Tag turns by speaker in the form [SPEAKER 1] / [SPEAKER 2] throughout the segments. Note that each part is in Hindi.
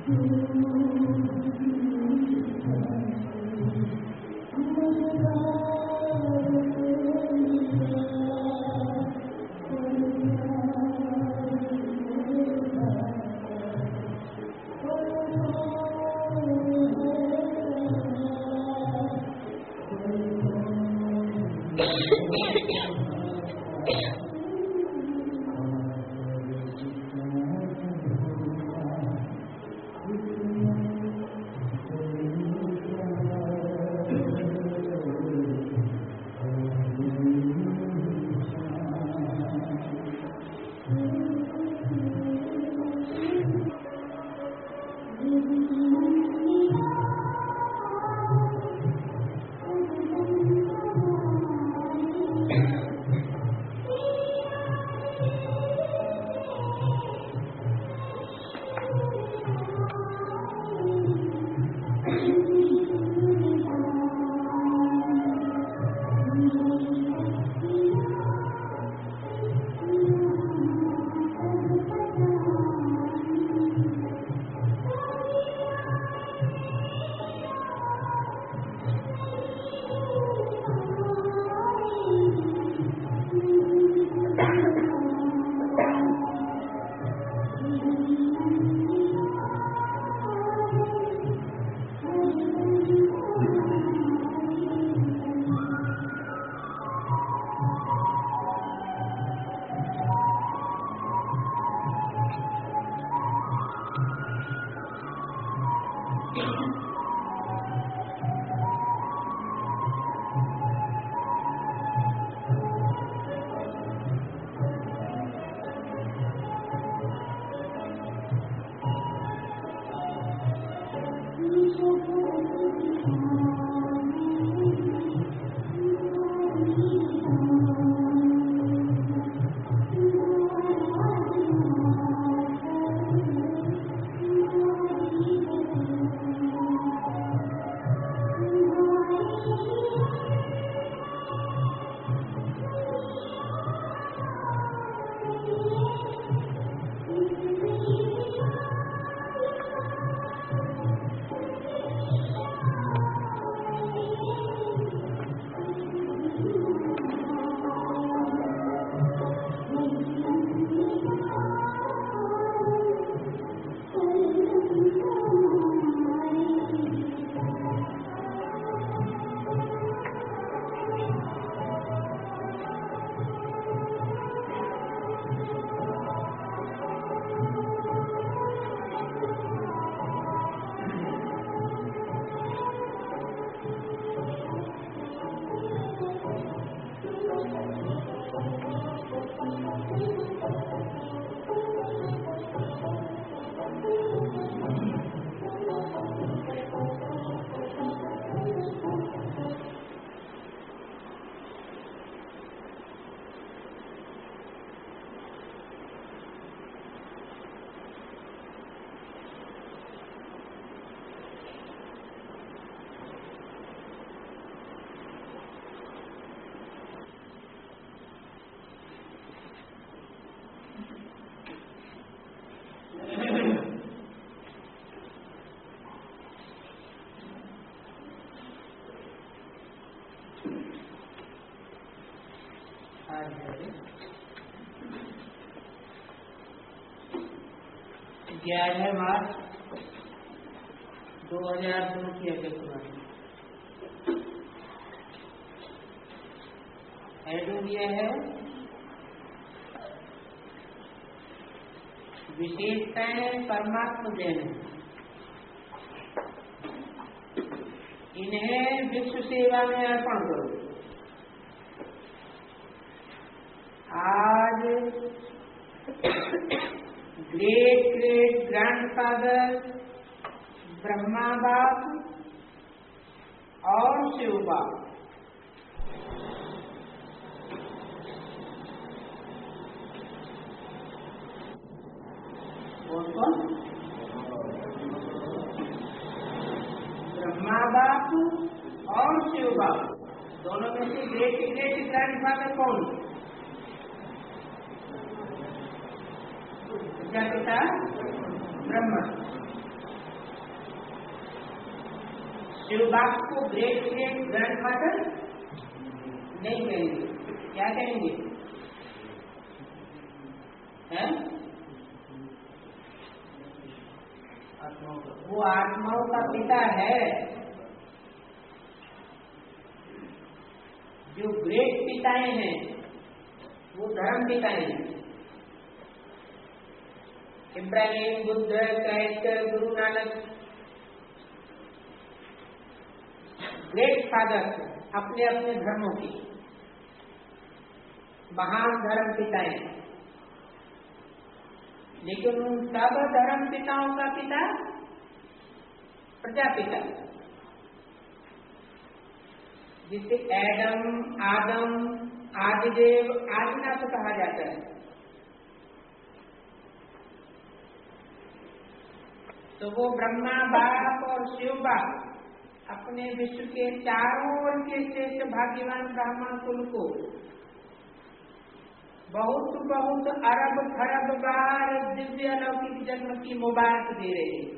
[SPEAKER 1] 11 मार्च 2002 की अगस्त हेडिंग ये है विशेषताएं परमात्मा देने, इन्हें विश्व सेवा में अर्पण करो। आज ग्रेट ग्रेट ग्रैंडफादर ब्रह्मा बाप और शिव बाप ब्रह्मा बाप और शिव बाप दोनों में से ग्रेट ग्रेट ग्रैंडफादर कौन? क्या पिता? ब्रह्मा। शिव बाप को ग्रेट ग्रेट ग्रैंडफादर नहीं कहेंगे, क्या कहेंगे? हैं? वो आत्माओं का पिता है। जो ग्रेट पिताएं हैं वो धर्म पिताएं हैं। Ibrahim, Buddha, Christ, Guru Nanak great father अपने अपने धर्मों की महान धर्म पिताएं। लेकिन उन सब धर्म पिताओं का पिता प्रजापिता, जिसे एडम, आदम, आदिदेव, आदिनाथ कहा जाता है। तो वो ब्रह्मा बाप और शिव बाप अपने विश्व के चारों ओर के श्रेष्ठ भाग्यवान ब्राह्मण कुल को बहुत बहुत अरब खरब बार दिव्य अलौकिक जन्म की मुबारक दे रहे हैं।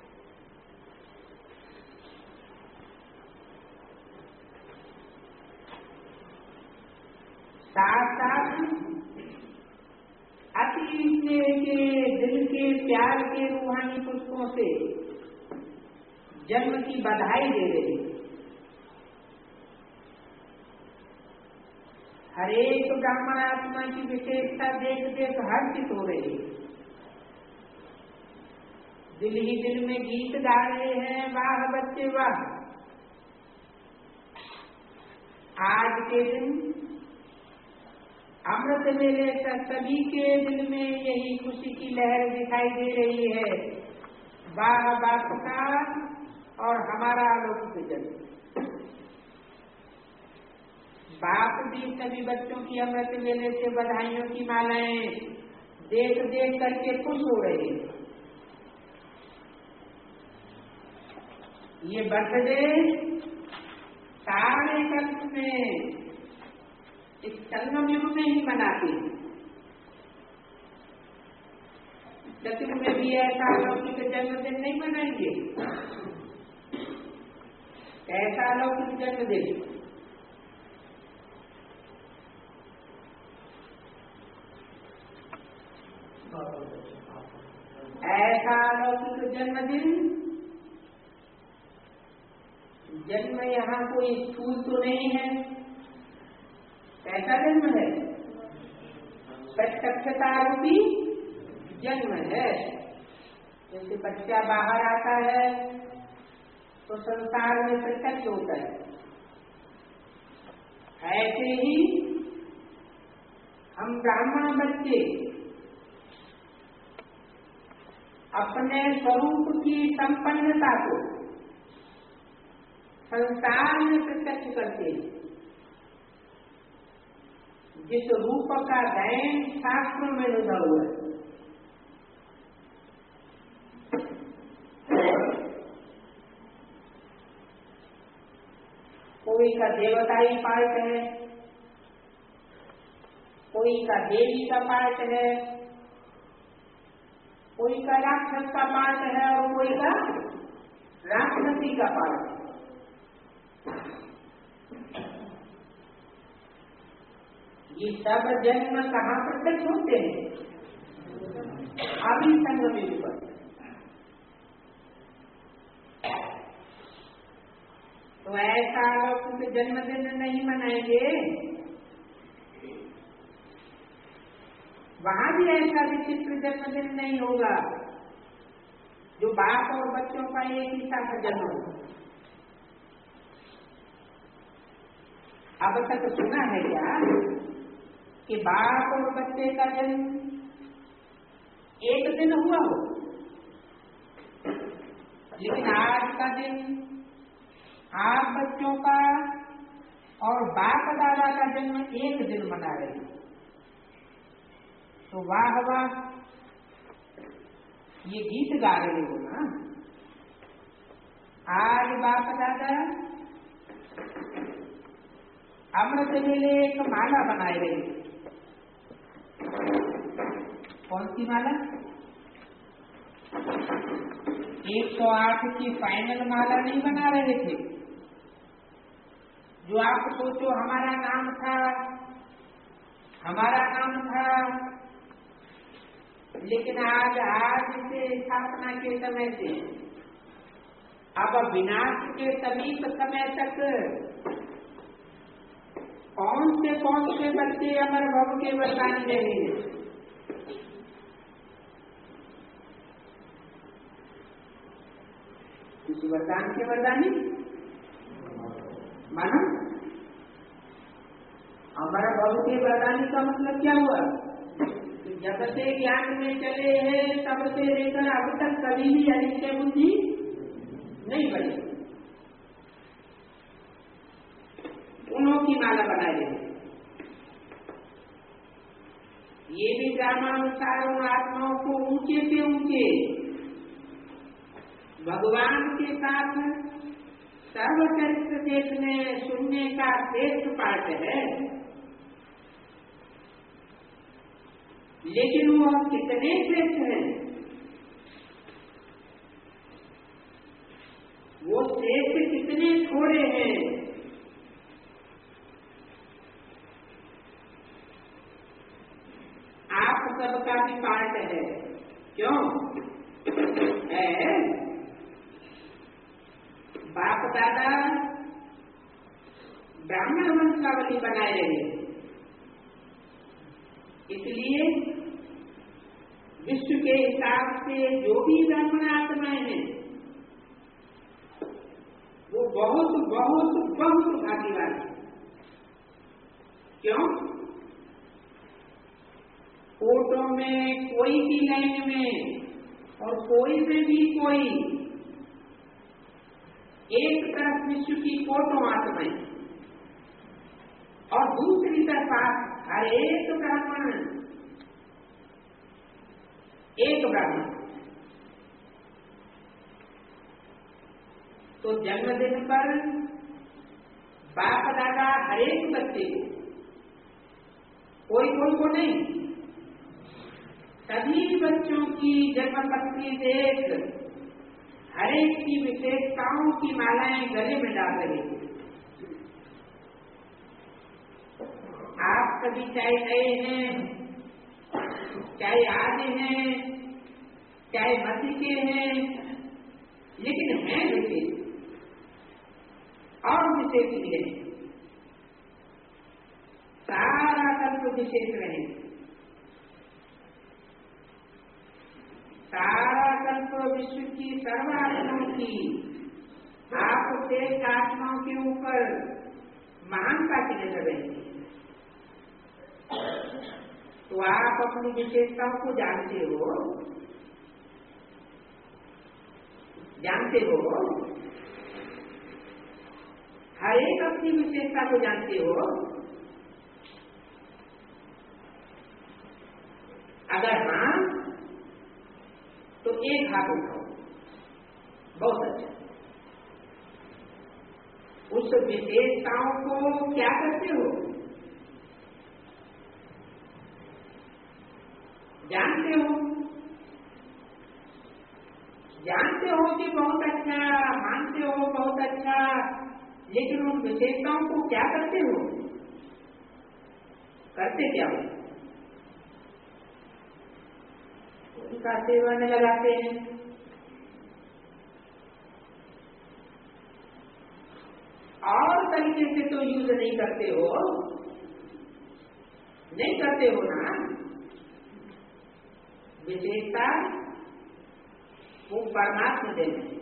[SPEAKER 1] साथ साथ अति के दिल के प्यार के रूहानी पुष्पों से जन्म की बधाई दे रहे हैं। हरेक ब्राह्मण आत्मा की विशेषता देख देख हर्षित हो रहे हैं। दिल ही दिल में गीत गा रहे हैं, वाह बच्चे वाह। आज के दिन अमृत मेले का सभी के दिल में यही खुशी की लहर दिखाई दे रही है। वाह बाप का और हमारा अलौकिक जन्म। बाप भी सभी बच्चों की अमृत मेले से बधाइयों की मालाएं देख देख करके खुश हो रहे हैं। ये बर्थडे सारे कल्प में इस संगम युग में ही मनाते हैं। सत्युग में भी ऐसा अलौकिक जन्मदिन नहीं मनाएंगे। ऐसा अलौकिक जन्मदिन ऐसा अलौकिक जन्मदिन जन्म यहाँ कोई स्कूल तो नहीं है। कैसा जन्म है? प्रत्यक्षता रूपी जन्म है। जैसे बच्चा बाहर आता है तो संसार में प्रत्यक्ष होता है, ऐसे ही हम ब्राह्मण बच्चे अपने स्वरूप की संपन्नता को संसार में प्रत्यक्ष करते हैं। जिस रूप का गायन शास्त्रों में लिखा हुआ है, कोई का देवताई पार्ट है, कोई का देवी का पार्ट है, कोई का राक्षस का पार्ट है और कोई का राक्षसी का पार्ट है। ये सब जन्म कहाँ प्रत्यक्ष होते हैं? अभी संगम युग पर। तो ऐसा लोग जन्मदिन नहीं मनाएंगे। वहां भी ऐसा विचित्र जन्मदिन नहीं होगा जो बाप और बच्चों का एक ही साथ जन्म हो। अब तक सुना है क्या कि बाप और बच्चे का जन्म एक दिन हुआ हो? लेकिन आज का दिन आप बच्चों का और बाप दादा का जन्म एक दिन मना रहे हैं। तो वाह वाह, ये गीत गा रहे हो ना। आज बाप दादा अमृत मेले एक माला बनाए रहे। कौन सी माला? 108 की फाइनल माला नहीं बना रहे थे। जो आप सोचो हमारा नाम था, लेकिन आज से स्थापना के समय से अब विनाश के समीप समय तक कौन से बच्चे अमर भव के वरदानी रहे हैं। इस वरदान के वरदानी मानो अमर भव के वरदानी का मतलब क्या हुआ? जब से ज्ञान में चले हैं तब से लेकर अब तक कभी भी अनिश्चय बुद्धि नहीं बनी। उन्हों की माला बनाए रहे। ये भी ग्रामानुसार उन आत्माओं को ऊंचे से ऊंचे भगवान के साथ सर्वचरित्र देखने सुनने का श्रेष्ठ पाठ है। लेकिन वो कितने श्रेष्ठ हैं, वो श्रेष्ठ कितने थोड़े हैं। आप सबका भी पाठ है, क्यों है? बाप दादा ब्राह्मण वंशावली बनाए रहे, इसलिए विश्व के हिसाब से जो भी ब्राह्मण आत्माएं हैं वो बहुत बहुत बहुत भाग्यवान है। क्यों? फोटो में कोई भी लाइन में और कोई में भी कोई एक तरफ विश्व की फोटो आत्माएं और दूसरी तरफ हर एक ब्राह्मण एक ब्राह्मण। तो जन्मदिन पर बाप दादा हर एक बच्चे कोई को नहीं, सभी बच्चों की जन्मपत्री देख हर एक की विशेषताओं की मालाएं गले में डाल रहे हैं। आप कभी चाहे गए हैं, चाहे आदि हैं, चाहे मसी के हैं, लेकिन हैं विशेष और विशेष भी है। सारा तत्व विशेष रहे, सारा तत्व विश्व की सर्वात्माओं की आप शेष आत्माओं के ऊपर महानता की नजर रहेगी। तो आप अपनी विशेषताओं को जानते हो, हर एक अपनी विशेषता को जानते हो। अगर हाँ तो एक हाथ उठाओ, बहुत अच्छा। उस विशेषताओं को क्या करते हो? जानते हो कि बहुत अच्छा, मानते हो बहुत अच्छा, लेकिन उन विशेषताओं को क्या करते हो? करते क्या हो? उनका सेवन लगाते हैं। और तरीके से तो यूज नहीं करते हो ना। विशेषता वो परमात्मा देन है।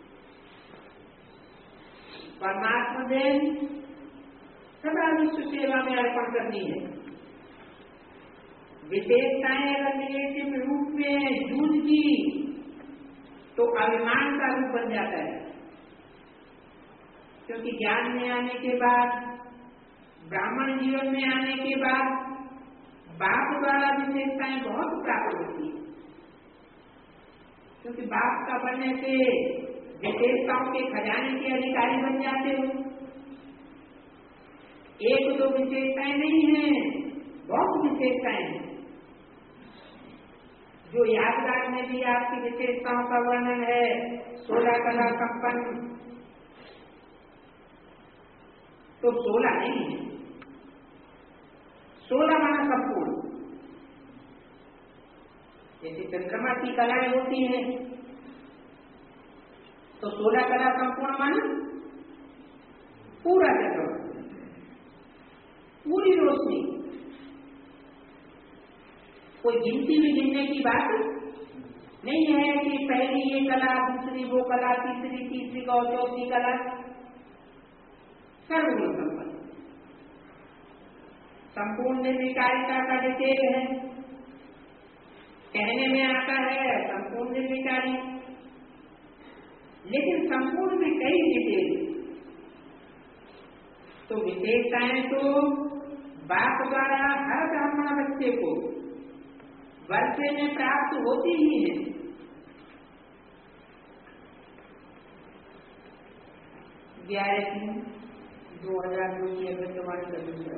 [SPEAKER 1] परमात्मा देन सदा विश्व सेवा में अर्पण करनी है। विशेषताएं अगर निगेटिव रूप में जूझ की तो अभिमान का रूप बन जाता है, क्योंकि ज्ञान में आने के बाद, ब्राह्मण जीवन में आने के बाद बाप द्वारा विशेषताएं बहुत प्राप्त होती है, क्योंकि बाप का बनने से विशेषताओं के खजाने के अधिकारी बन जाते हो। एक दो विशेषताएं नहीं है, बहुत विशेषताएं हैं। जो यादगार में भी आपकी विशेषताओं का वर्णन है, 16 कला संपन्न, तो 16 नहीं है, 16 माना संपूर्ण। जैसे चंद्रमा की कलाएं होती हैं, तो 16 कला संपूर्ण माना पूरा चंद्रमा, पूरी रोशनी। कोई गिनती में गिनने की बात नहीं है कि पहली ये कला, दूसरी वो कला, तीसरी और चौथी कला। सर्वगुण संपन्न, संपूर्ण निर्विकारिता का डिटेल है, कहने में आता है संपूर्ण निर्विकारी, लेकिन संपूर्ण में कई डिटेल। तो विशेषताएं तो बाप द्वारा हर ब्राह्मण बच्चे को वर्षे में प्राप्त होती ही है। 11/3/2002 की अभ्यर्थवाणी कर,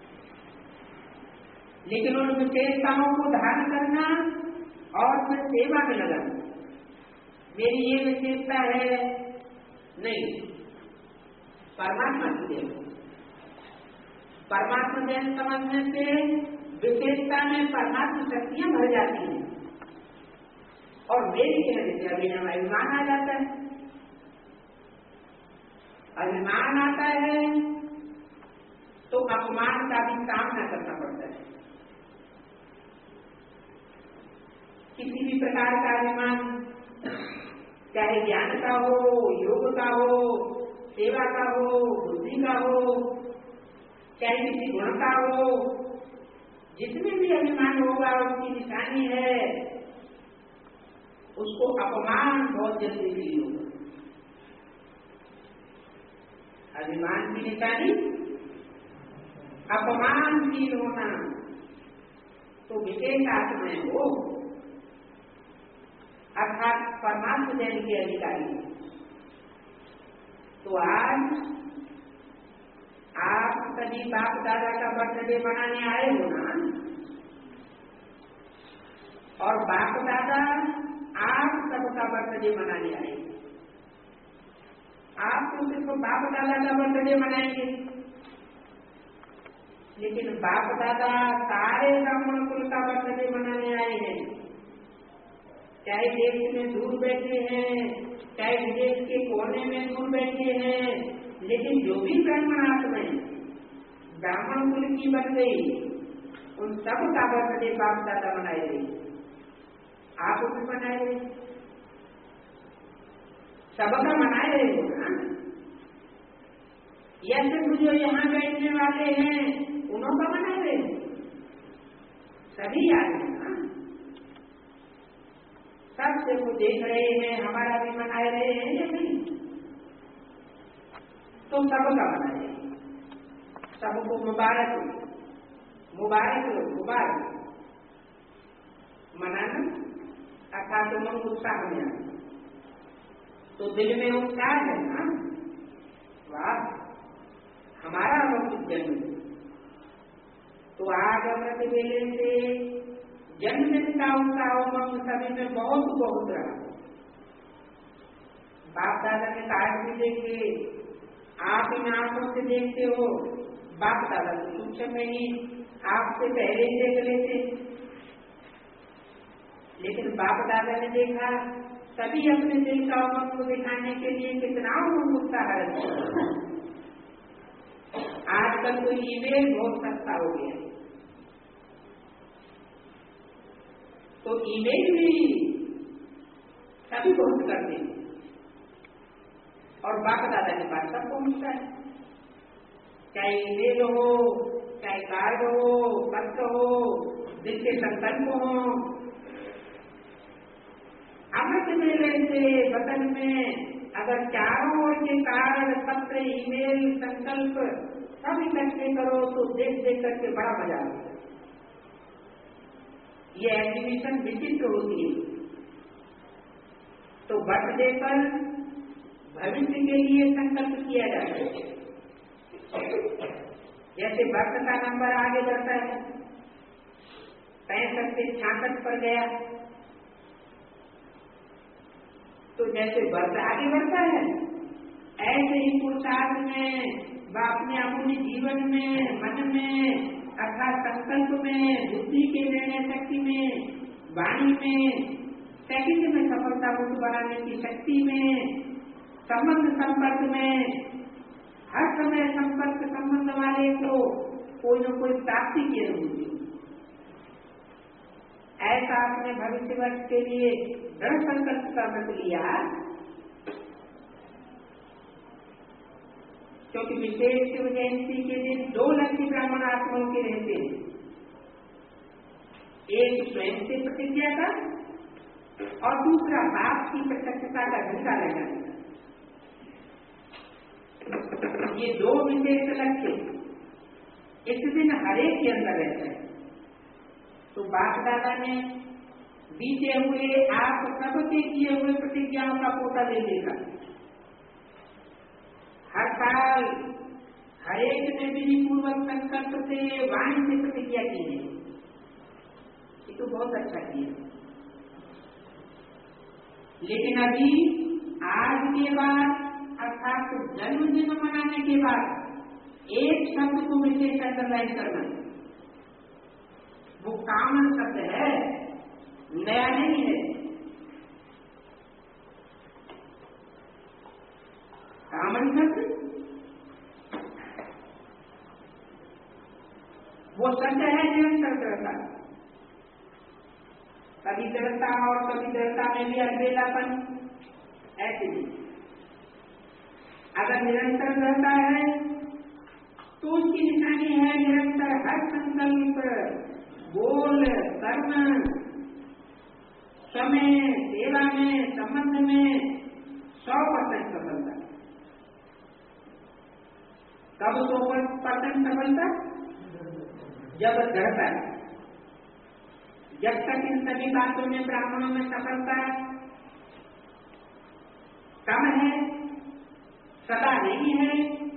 [SPEAKER 1] लेकिन उन विशेषताओं को धारण करना और फिर सेवा में लगाना। मेरी ये विशेषता है नहीं, परमात्मा की देन। परमात्मा देन समझने से विशेषता में परमात्मा शक्तियां भर जाती हैं और मेरी कहने से अभिमान आ जाता है। अभिमान आता है तो अपमान का भी सामना करना पड़ता है। किसी भी प्रकार का अभिमान, चाहे ज्ञान का हो, योग का हो, सेवा का हो, बुद्धि का हो, चाहे किसी गुण का हो, जितने भी अभिमान होगा उसकी निशानी है, उसको अपमान बहुत जल्दी फील होगा। अभिमान की निशानी अपमान फील होना। तो विशेष आत्माएं हो अर्थात परमात्मा जैन के अधिकारी। तो आज आप सभी बाप दादा का बर्थडे मनाने आए हो ना, और बाप दादा आप सबका बर्थडे मनाने आए। आप तो सिर्फ बाप दादा का बर्थडे मनाएंगे, लेकिन बाप दादा सारे ब्राह्मण कुल का बर्थडे मनाने आए हैं। चाहे देश में दूर बैठे हैं, चाहे विदेश के कोने में दूर बैठे हैं, लेकिन जो भी ब्राह्मण आत्माएं ब्राह्मण कुल की बन गई, उन सब का बर्थडे बाप दादा मनाए गई। आप भी मनाए रहे, सबका मनाए रहे हो ना। या सिर्फ जो यहाँ बैठने वाले हैं उन्होंने मनाए रहे, सभी आदमी ना, सब से वो देख रहे हैं, हमारा भी मनाए रहे हैं या नहीं। तो सबका मनाए, सबको मुबारक मुबारक मुबारक। मनाना अर्थात तो मन उत्साह में आना, तो दिल में उत्साह है ना, वाह हमारा अमृत जन्म। तो आज अमृत वेले से जन्मदिन का उत्साह उमंग सभी में बहुत बहुत रहा। बाप दादा के कार्य भी देखे, आप इन आंखों से देखते हो, बाप दादा तो सूक्ष्म में ही आपसे पहले ही देख लेते, लेकिन बाप दादा ने देखा, सभी अपने दिल का उमंग को दिखाने के लिए कितना उमंग उत्साह रखते। आजकल तो ईमेल बहुत सस्ता हो गया, तो ईमेल भी सभी बहुत करते हैं और बाप दादा के पास सब पहुंचता है। चाहे ईमेल हो, चाहे कार्ड हो, पत्र हो, दिल के संकल्प हो। अमृत मेले से वतन में अगर चारों ओर के कार्ड, पत्र, ईमेल, संकल्प सब इकट्ठे करो तो देख देख करके बड़ा मजा आता है। ये एग्जीबिशन विचित्र होती है। तो बर्थडे पर भविष्य के लिए संकल्प किया जाता है। जैसे बर्थ का नंबर आगे बढ़ता है, 65 से 66 पर गया, तो जैसे वर्ष आगे बढ़ता है, ऐसे ही पुरुषार्थ में व अपने जीवन में, मन में अर्थात संकल्प में, बुद्धि के निर्णय शक्ति में, वाणी में, सेकंड में सफलता को बनाने की शक्ति में, संबंध संपर्क में, हर समय संपर्क संबंध वाले को कोई न कोई प्राप्ति की अनुभूति। ऐसा अपने भविष्य वर्ष के लिए दृढ़ संकल्प का मत लिया, क्योंकि विशेष शिव जयंती के दिन 2 लक्ष्मी ब्राह्मण आत्माओं के रहते हैं। एक स्वयं से प्रतिज्ञा का और दूसरा बाप की प्रत्यक्षता का झंडा लगाने का। ये 2 विशेष लक्ष्य इस दिन हरेक के अंदर रहता है। तो बाप दादा ने बीते हुए आप सबके किए हुए प्रतिज्ञाओं का पोता ले लेगा। हर साल हरेक ने विधि पूर्वक संकल्प से, वाणी से प्रतिज्ञा की है। ये तो बहुत अच्छा किया। लेकिन अभी आज के बाद अर्थात जन्मदिन मनाने के बाद एक शब्द को विशेष अंडरलाइन करना, वो कामन शब्द है, नया नहीं है। कामन शब्द वो शब्द है निरंतर दृढ़ता। कभी दृढ़ता और कभी दृढ़ता में भी अलबेलापन, ऐसे भी। अगर निरंतर दृढ़ता है तो उसकी निशानी है निरंतर हर संकल्प, बोल, कर्म, समय, सेवा में, संबंध में 100% सफलता। कब 100% सफलता? जब दृढ़ता है। जब तक इन सभी बातों में ब्राह्मणों में सफलता कम है, सदा नहीं है,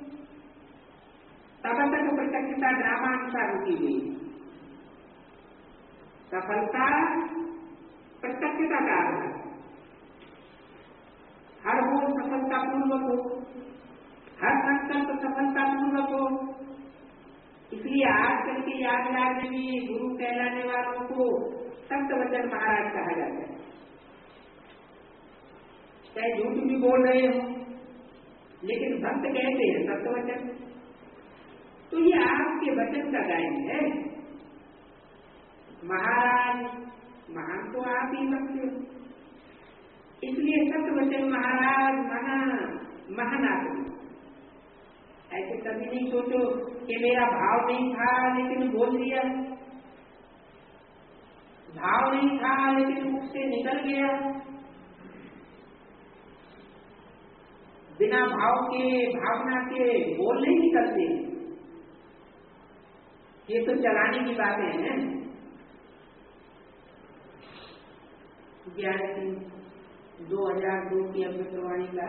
[SPEAKER 1] तब तक प्रत्यक्षता ड्रामानुसार रुकी हुई। सफलता प्रत्यक्षता का आधार, हर बोल सफलता पूर्वक हो, हर संकल्प सफलता पूर्वक हो। इसलिए आजकल के याद में भी गुरु कहलाने वालों को सत्यवचन महाराज कहा जाता है। चाहे झूठ भी बोल रहे हो, लेकिन भक्त कहते हैं सत्यवचन। तो ये आपके वचन का गायन है। महाराज महान तो आप ही सकते हो, इसलिए सत्यवचन महाराज महान आदमी। ऐसे कभी नहीं सोचो कि मेरा भाव नहीं था लेकिन बोल दिया, भाव नहीं था लेकिन मुख से निकल गया। बिना भाव के, भावना के बोल नहीं निकलते। ये तो चलाने की बातें हैं। 2002 की अमृतवाणी का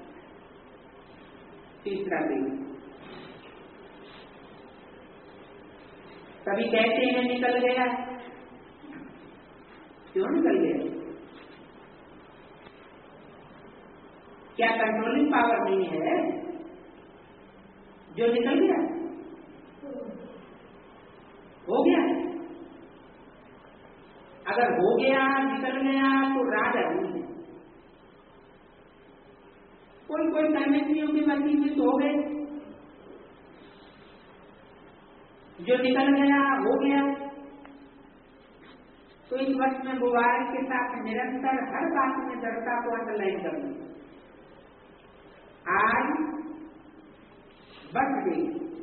[SPEAKER 1] 3रा पेज। कभी कहते हैं निकल गया, क्यों निकल गया? क्या कंट्रोलिंग पावर नहीं है जो निकल गया? हो गया। अगर हो गया, निकल गया तो राजा नहीं है। कोई सहमतियों की मसीह में हो गए, जो निकल गया हो गया। तो इस वर्ष में मुबारक के साथ निरंतर हर बात में दृढ़ता को अंडरलाइन करना। आज बच गई,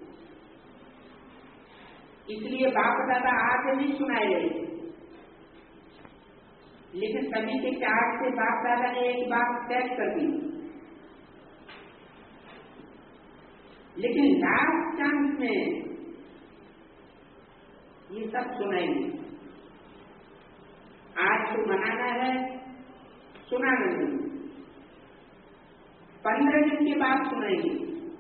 [SPEAKER 1] इसलिए बाप दादा आज नहीं सुनाए गए, लेकिन सभी के चार्ट से बाप दादा ने एक बात तय कर दी। लेकिन लास्ट चांस में ये सब सुनाएंगे। आज तो मनाना है, सुनाना नहीं। 15 दिन के बाद सुनाएंगे।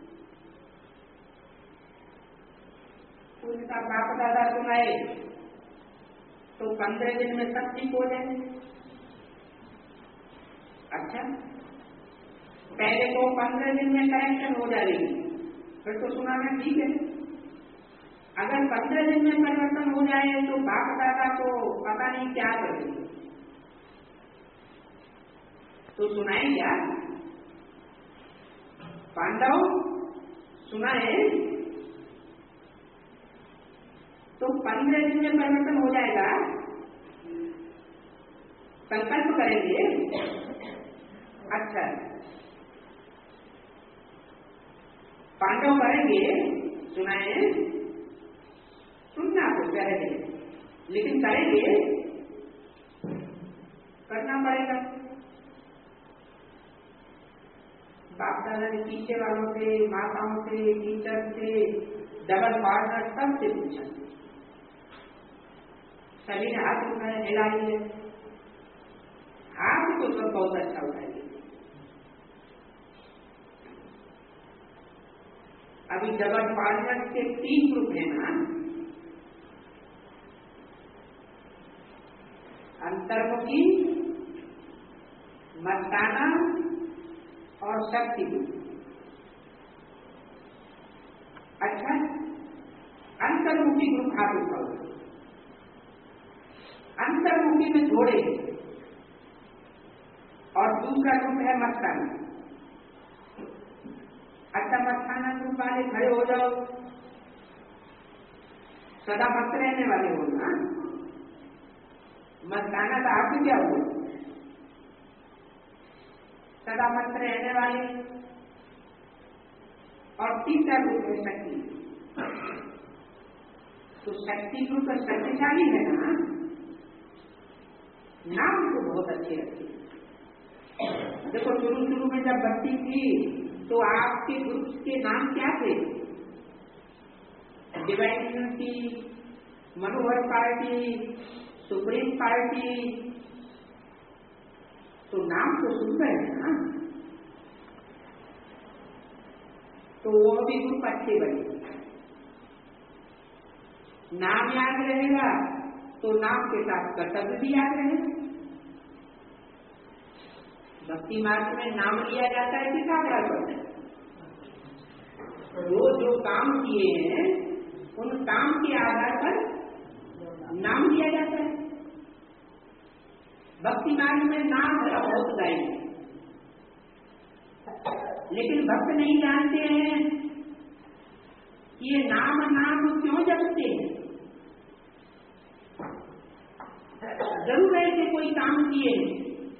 [SPEAKER 1] उनका बाप दादा सुनाए तो 15 दिन में सब ठीक हो जाए। अच्छा, पहले को 15 दिन में करेक्शन हो जाएगी, फिर तो सुनाना ठीक है। अगर 15 दिन में परिवर्तन हो जाए तो बाप दादा को पता नहीं क्या करेंगे, तो सुनाए क्या? पांडव सुनाए तो 15 दिन में परिवर्तन हो जाएगा, संकल्प करेंगे। अच्छा, पांडव करेंगे, सुनाए, सुनना तो पहले, लेकिन करेंगे, करना पड़ेगा। बाप दादा ने पीछे वालों से, माताओं से, टीचर से, डबल पार्टनर सबसे पूछा, सभी ने हाथ उठाए, हिलाइए, हाथ तो सब बहुत अच्छा उठाइए। अभी डबल पार्टनर के 3 ग्रुप है ना, अंतर्मुखी, मस्ताना और शक्ति ग्रुप। अच्छा, अंतर्मुखी ग्रुप हाथ उठाओ। अंतर्मुखी में जोड़े और दूसरा ग्रुप है मस्ताना। अच्छा, मस्ताना ग्रुप वाले खड़े हो जाओ, सदा मस्त रहने वाले हो ना। मस्ताना का आप क्या हो? सदा मस्त रहने वाले। और तीसरा ग्रुप है शक्ति। तो शक्ति ग्रुप शक्तिशाली है ना, नाम तो बहुत अच्छे रखे। देखो, शुरू में जब बच्ची थी तो आपके ग्रुप के नाम क्या थे? Divine unity, Manohar party, supreme party. तो नाम तो सुन रहे हैं ना, तो वो भी ग्रुप अच्छे बने। नाम याद रहेगा तो नाम के साथ कर्तव्य भी याद रहेगा। भक्ति मार्ग में नाम लिया जाता है किस आधार पर? जो काम किए हैं उन काम के आधार पर नाम लिया जाता है। भक्ति मार्ग में नाम बहुत गाएंगे, लेकिन भक्त नहीं जानते हैं ये नाम क्यों जपते हैं। जरूर ऐसे कोई काम किए हैं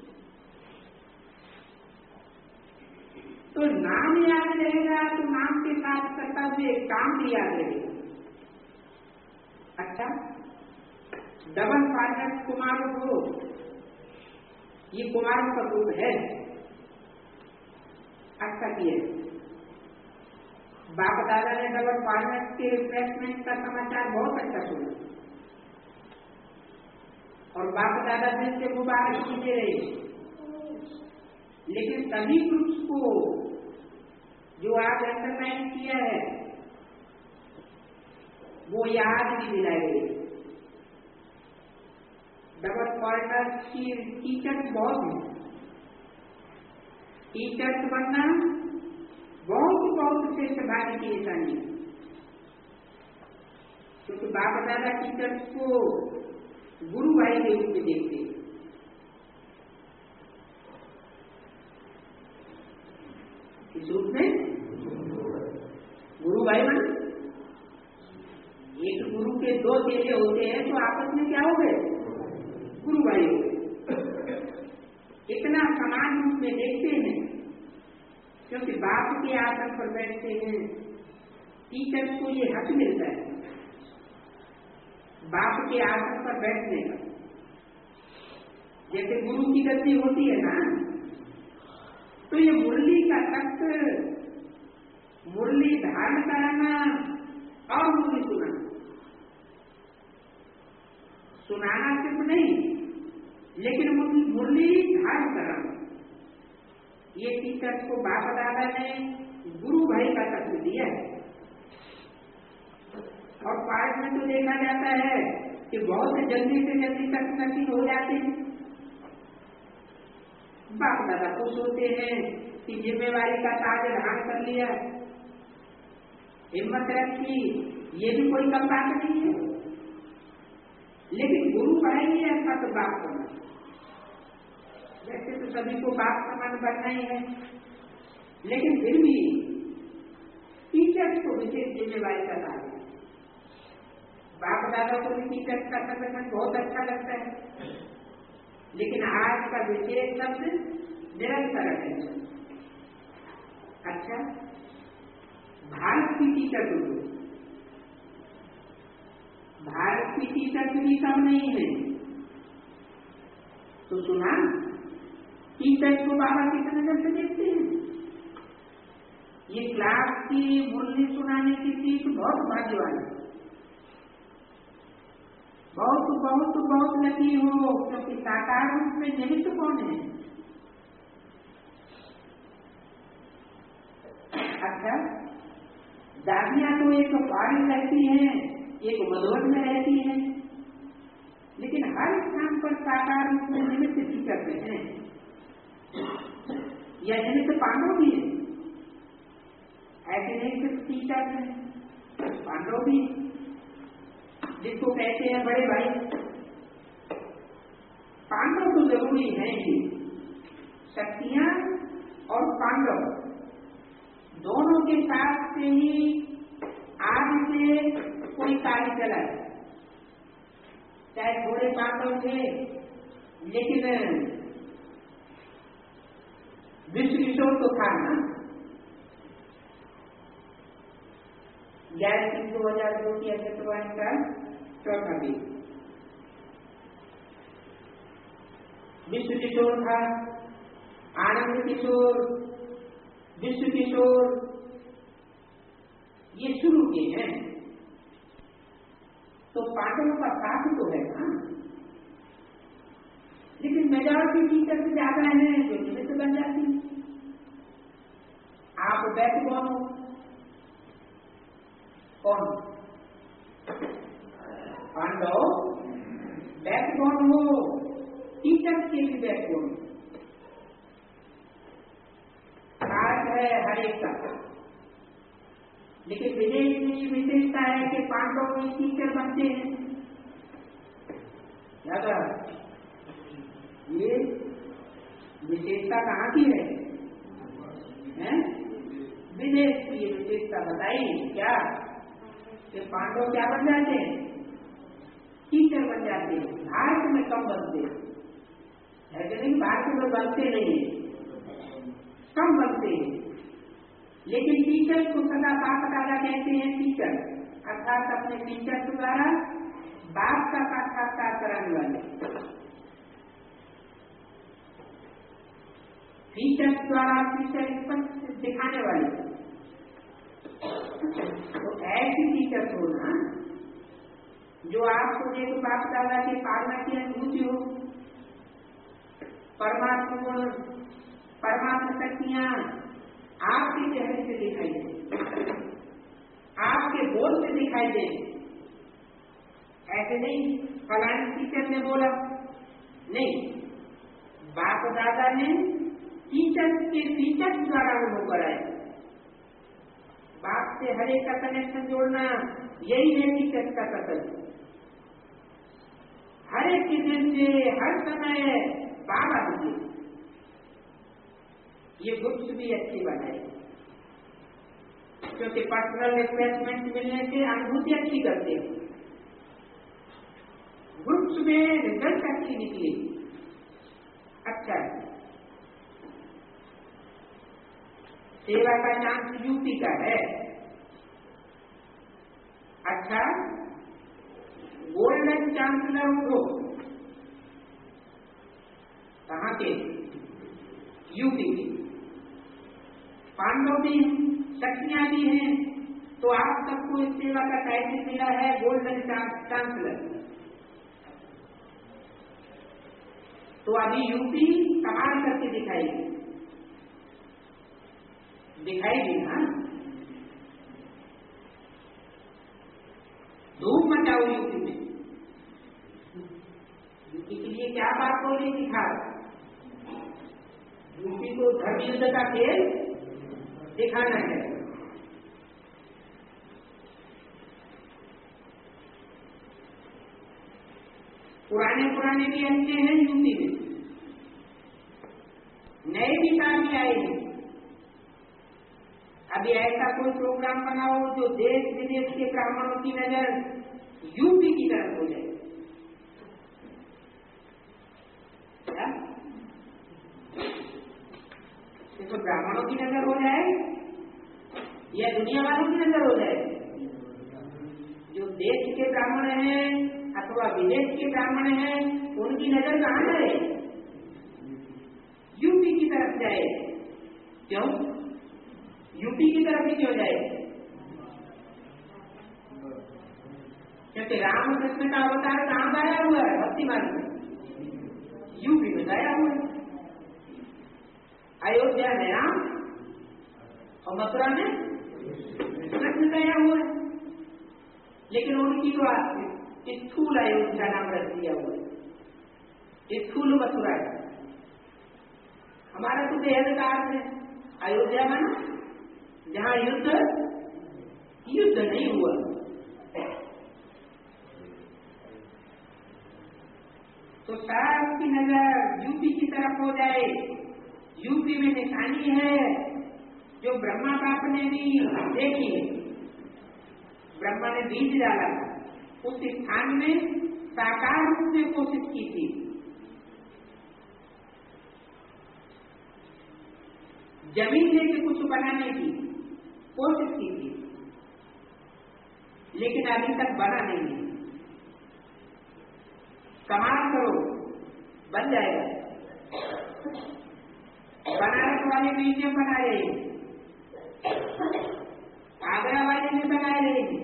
[SPEAKER 1] तो नाम याद रहेगा, तो नाम के साथ कर्तव्य काम भी याद रहेगा। अच्छा, डबल पार्टनर कुमारों को, ये कुमारों का ग्रुप है। अच्छा किए, बाप दादा ने डबल पार्टनर के रिफ्रेशमेंट का समाचार बहुत अच्छा सुना और बाप दादा दिल से मुबारक दे रहे। लेकिन सभी ग्रुप्स को जो आज अंडरलाइन किया है वो याद भी दिलाए। डबल पार्टनर की टीचर्स बहुत हैं। टीचर्स बनना बहुत श्रेष्ठ भाग्य की निशानी है, क्योंकि बाप दादा टीचर्स को गुरु भाई के रूप में देखते हैं। इस रूप में गुरु भाई बन, एक गुरु के 2 चेले होते हैं तो आपस में क्या हो गए? गुरु भाई हो गए। इतना समान रूप में देखते हैं क्योंकि बाप के आसन पर बैठते हैं। टीचर्स को ये हक मिलता है बाप के आसन पर बैठने का। जैसे गुरु की गति होती है ना, तो ये मुरली का तख्त, मुरली धारण कराना और मुरली सुनाना सिर्फ नहीं, लेकिन मुरली धारण कराना, ये टीचर्स को बाप दादा ने गुरु भाई का तत्व दिया है। और पार्ट में तो देखा जाता है कि बहुत जल्दी से जल्दी तक नसीब हो जाते हैं। बाप दादा खुश होते हैं कि जिम्मेवारी का ताज धारण कर लिया, हिम्मत रखी, ये भी कोई कम बात नहीं है। लेकिन गुरु पढ़ाएंगे ऐसा तो बाप करना, वैसे तो सभी को बाप समान बनना ही है, लेकिन फिर भी टीचर्स को विशेष जिम्मेवारी का ताज है। बाप दादा को भी टीचर्स का संगठन बहुत अच्छा लगता है, लेकिन आज का विशेष शब्द निरंतर अटेंशन। अच्छा, भारत की टीचर तो भारत की टीचर भी कम नहीं है। तो सुना, टीचर को बाबा किस नजर से देखते हैं? ये क्लास की मूल्य सुनाने की सीख बहुत भाग्यवान है, बहुत बहुत बहुत लकी हो, क्योंकि साकार रूप में निमित्त कौन है? अच्छा, दादियां तो एक पारी रहती हैं, एक मधुबन में रहती हैं, लेकिन हर स्थान पर साकार रूप में निमित्त भी करते हैं। यह निमित्त पांडव भी है, ऐसे नहीं सिर्फ टीचर है, पांडव भी, जिसको कहते हैं बड़े भाई। पांडव तो जरूरी है ही, शक्तियां और पांडव दोनों के साथ से ही आज से कोई कार्य चला है। चाहे थोड़े पांडव थे, लेकिन विश्व किशोर तो था ना। 11/3/2002 की अध्यक्षवान का चौथा दिन विश्व किशोर था, आनंद किशोर, विश्व किशोर, ये शुरू किए हैं। तो पांडवों का साथ तो है ना, लेकिन मेजॉरिटी टीचर से ज्यादा है जो निमित्त बन जाती है। आप बैकबोन हो, कौन? पांडव बैकबोन हो, टीचर्स के भी बैकबोन आज है हर एक का। लेकिन विदेश में ये विशेषता है कि पांडव भी टीचर बनते हैं। ज्यादा ये विशेषता कहाँ की है? विदेश की ये विशेषता बताई क्या? कि पांडव क्या बन जाते हैं? टीचर बन जाते हैं। भारत में कम बनते हैं, ऐसे नहीं भारत में बनते नहीं, कम बनते हैं। लेकिन टीचर को सदा बाप दादा कहते हैं टीचर, अर्थात अपने टीचर द्वारा बाप का साक्षात्कार कराने वाले, टीचर द्वारा टीचर स्पष्ट दिखाने वाले। तो ऐसी टीचर हो ना जो आपको देखो बाप दादा की पालना की अनुभूति हो, परमात्मा गुण, परमात्मा शक्तियां आपके चेहरे से दिखाई दे, आपके बोल से दिखाई दे। ऐसे नहीं फलानी टीचर ने बोला, नहीं, बाप दादा ने टीचर के टीचर द्वारा अनुभव कराए। बाप से हर एक का कनेक्शन जोड़ना, यही है टीचर का कर्तव्य। हर एक के दिल से हर समय बाबा दीजिए, ये ग्रुप्स भी अच्छी बनाए, क्योंकि पर्सनल रिफ्रेशमेंट मिलने से अनुभूति अच्छी करते हैं। ग्रुप्स में रिजल्ट अच्छी निकली, अच्छा है। सेवा का चांस यूपी का है, अच्छा। गोल्डन चांसलर उठो, कहाँ के? यूपी के। पांडव भी शक्तियां भी हैं, तो आप सबको इस सेवा का टाइटल मिला है गोल्डन चांसलर। तो अभी यूपी कमाल करके दिखाएगी, दिखाएगी ना। धूम मचाओ यूपी में। यूपी के लिए क्या बात हो रही दिखा, उसी को धर्म युद्ध का खेल दिखाना है। पुराने भी अच्छे हैं यूपी में, नए भी काफी आए हैं। अभी ऐसा कोई प्रोग्राम बनाओ जो देश विदेश के ब्राह्मणों की नजर यूपी की तरफ हो जाए। तो ब्राह्मणों की नजर हो जाए या दुनिया वालों की नजर हो जाए? जो देश के ब्राह्मण हैं अथवा विदेश के ब्राह्मण हैं उनकी नजर कहां जाए? यूपी की तरफ जाए। क्यों यूपी की तरफ ही क्यों जाए? क्योंकि रामकृष्ण का अवतार कहां गाया हुआ है? भक्ति मार्ग में, यूपी में गाया हुआ है। अयोध्या में राम और मथुरा में कृष्ण गाया हुआ है। लेकिन उनकी तो स्थूल अयोध्या नाम रख दिया हुआ है, स्थूल मथुरा है। हमारा तो बेहद का अर्थ है अयोध्या माना जहां युद्ध नहीं हुआ। तो सबकी नजर यूपी की तरफ हो जाए। यूपी में निशानी है जो ब्रह्मा बाप ने भी देखी, ब्रह्मा ने बीज डाला था, उस स्थान में साकार रूप में कोशिश की थी। जमीन लेके कुछ बनाने की कोशिश की थी, लेकिन अभी तक बना नहीं है। कमाल करो बन जाएगा। बनारस वाले म्यूजियम बना रहे हैं, आगरा वाले भी बना रहे हैं।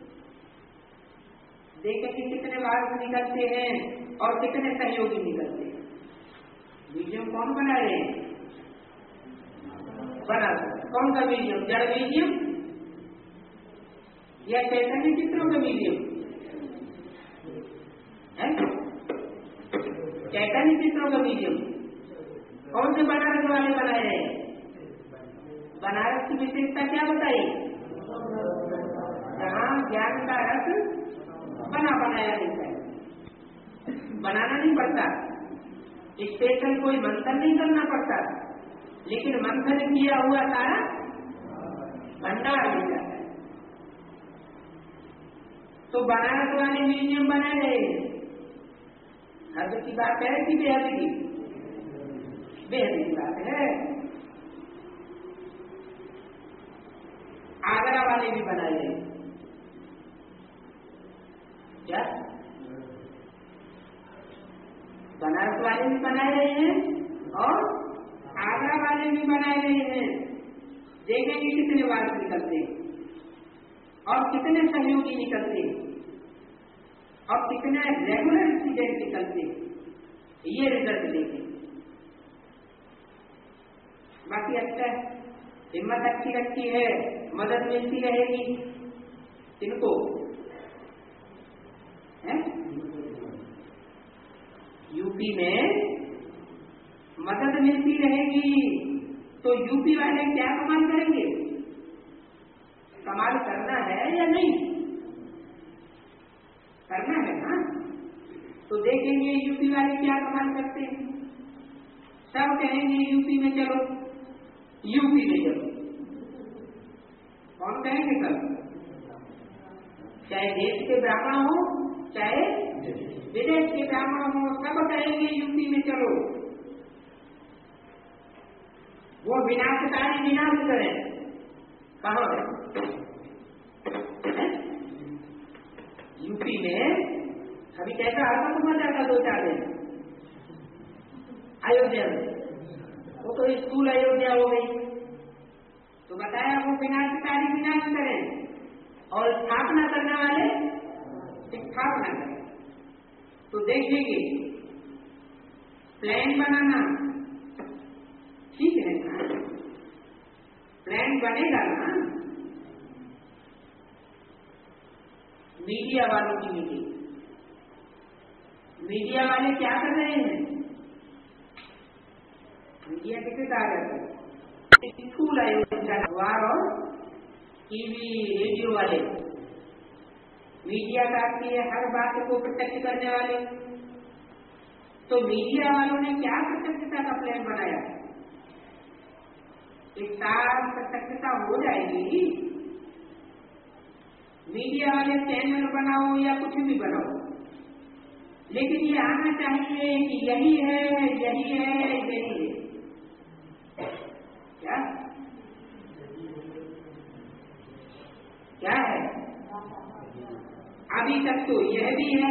[SPEAKER 1] देखेंगे कितने बाहर निकलते हैं और कितने सहयोगी निकलते हैं। म्यूजियम कौन बना रहे हैं? बना कौन सा म्यूजियम? जड़ म्यूजियम या चैतन्य चित्रों का म्यूजियम है? चैतन्य चित्रों का म्यूजियम कौन से बनारस वाले बनाए हैं? बनारस की विशेषता क्या बताई? जहाँ ज्ञान का रस बनाया रहता है, बनाना नहीं पड़ता, स्पेशल कोई मंथन नहीं करना पड़ता, लेकिन मंथन किया हुआ सारा भंडार मिल जाता है। तो बनारस वाले म्यूजियम बनाए गए हैं। हद की बात है कि बेहद की? बेहद की बात है। आगरा वाले भी बनाए गए क्या? बनारस वाले भी बनाए रहे हैं और आगरा वाले भी बनाए रहे हैं। देखेंगे कितने बार निकलते और कितने सहयोगी निकलते और कितने रेगुलर स्टूडेंट निकलते, ये रिजल्ट देखें। बाकी अच्छा है, हिम्मत अच्छी रखी है, मदद मिलती रहेगी। किनको है? यूपी में मदद मिलती रहेगी तो यूपी वाले क्या कमाल करेंगे? कमाल करना है या नहीं? करना है ना। तो देखेंगे यूपी वाले क्या कमाल करते हैं। सब कहेंगे यूपी में चलो, यूपी में चलो। कौन कहेंगे सब? चाहे देश के ब्राह्मण हो चाहे विदेश के ब्राह्मण हो, सब कहेंगे यूपी में चलो। वो विनाशकारी विनाश करें। कहाँ है? यूपी में अभी कैसा हरकत मचा था 2-4 दिन अयोध्या में, वो तो स्कूल अयोध्या हो गई। तो बताया वो विनाशकारी विनाश करें और स्थापना करने वाले स्थापना करें। तो देखेंगे प्लान बनाना ठीक है ना? प्लान बनेगा ना? मीडिया वालों की मीटिंग, मीडिया वाले क्या कर रहे हैं? मीडिया किसे कहा जाता है? स्थूल आयोजन का अखबार और टीवी रेडियो वाले मीडिया का हर बात को प्रत्यक्ष करने वाले। तो मीडिया वालों ने क्या प्रत्यक्षता का प्लान बनाया? इस साल प्रत्यक्षता हो जाएगी। मीडिया वाले चैनल बनाओ या कुछ भी बनाओ, लेकिन ये आना चाहिए कि यही है, यही है, यही है। क्या क्या है? अभी तक तो यह भी है।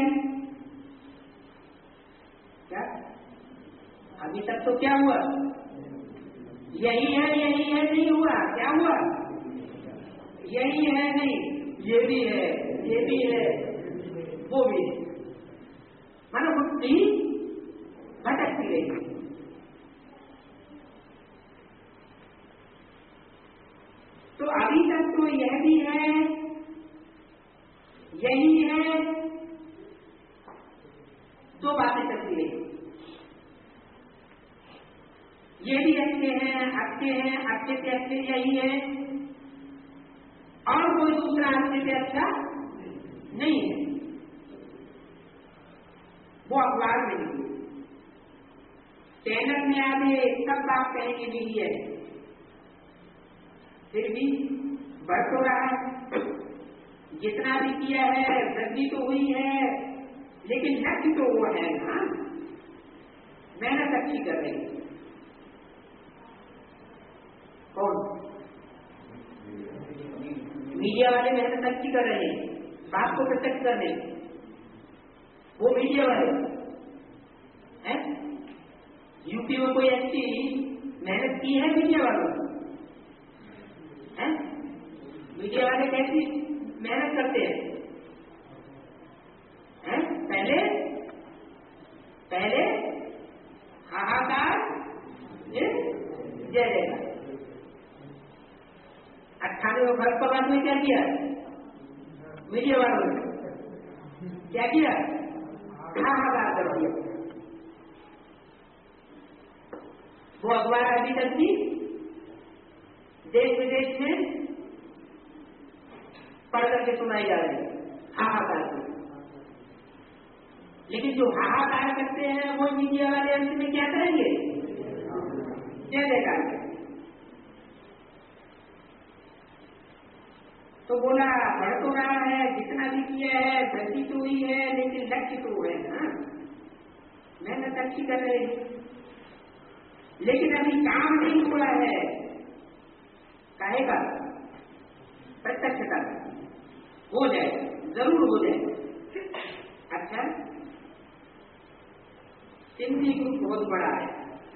[SPEAKER 1] क्या अभी तक तो क्या हुआ? यही है, यही है नहीं हुआ। क्या हुआ? यही है नहीं, ये भी है, ये भी है, वो भी है। मानो बुद्धि भटकती रहेगी। तो अभी तक तो यह भी है, यही है, दो बातें चलती रही। ये भी अच्छे हैं, अच्छे हैं, अच्छे से अच्छे यही है, और कोई दूसरा अच्छे से अच्छा नहीं है। वो अखबार में लिखी, चैनल में आगे सब बात कहेंगे मीडिया है, फिर भी बढ़ तो रहा है। जितना भी किया है वृद्धि तो हुई है, लेकिन लक्ष्य तो वो है ना, मेहनत अच्छी कर रही है। कौन? मीडिया वाले मेहनत अच्छी कर रहे हैं, बात को प्रत्यक्ष कर रहे हैं। वो मीडिया वाले हैं। यूपी में कोई अच्छी मेहनत की है मीडिया वालों हैं? मीडिया वाले कैसी मेहनत करते हैं? पहले हाहाकार जय जयकार। 98 फर्क पर बाद में क्या किया मीडिया वालों ने? क्या किया? हाहाकार कर दिया। वो अखबार अभी तक भी देश विदेश में पढ़ करके सुनाई जा रही है, हाहाकार की। लेकिन जो हाहाकार करते हैं वो मीडिया वाले अंत में क्या करेंगे? जय जयकार। तो बोला बढ़ तो रहा है, जितना भी किया है वृद्धि तो हुई है, लेकिन लक्ष्य तो है ना, मेहनत अच्छी कर रहे हैं, लेकिन अभी काम नहीं हुआ है। कहेगा प्रत्यक्षता हो जाए, जरूर हो जाए। अच्छा, सिंधी ग्रुप बहुत बड़ा है,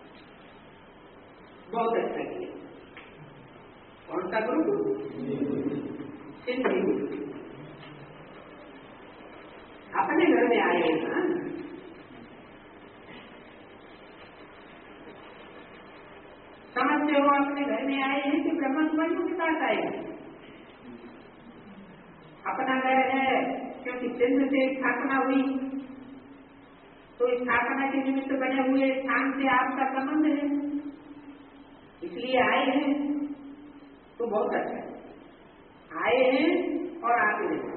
[SPEAKER 1] बहुत अच्छा किया। कौन सा ग्रुप? सिंधी ग्रुप। अपने घर में आए हैं ना, समझते हो? अपने घर में आए हैं कि ब्रह्मकुमारियों के पास आए हैं? अपना घर है, क्योंकि सिंध से स्थापना हुई, तो स्थापना के निमित्त बने हुए स्थान से आपका संबंध है, इसलिए आए हैं। तो बहुत अच्छा है, आए हैं और आते हैं।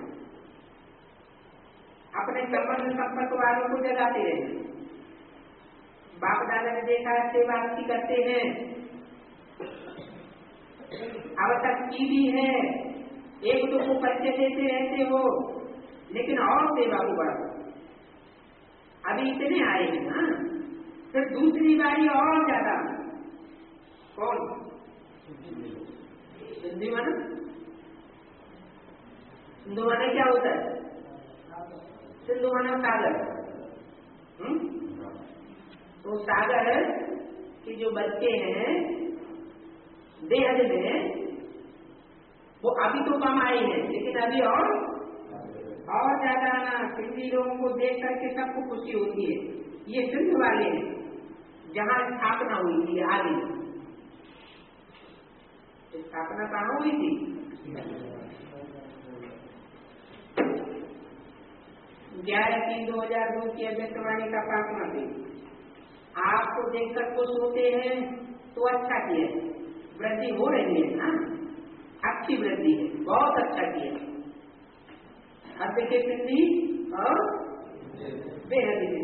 [SPEAKER 1] अपने संबंध संपर्क वालों को जगाते हैं। बाप दादा ने देखा है, सेवा अच्छी करते हैं, अब तक की भी है, एक दो को परिचय देते रहते हो, लेकिन और सेवा को बढ़ाओ। अभी इतने आए हैं ना, फिर दूसरी बारी और ज्यादा। कौन? सिंधु माना? सिंधु माना क्या होता है? सिंधु माना सागर। तो सागर के जो बच्चे हैं देहज में, वो अभी तो कम आए हैं, लेकिन अभी और ज्यादा आना। सिंधी लोगों को देख करके सबको खुशी होती है। ये सिंध वाले हैं, जहां स्थापना हुई थी। आगे स्थापना कहाँ हुई थी? 11/3/2002 की अध्यक्षवाणी का प्रार्थना थी। आपको देखकर खुश होते हैं तो अच्छा किया, वृद्धि हो रही है ना, अच्छी वृद्धि है, बहुत अच्छा किया। अर्थ के सिद्धि और बेहद सिद्धि।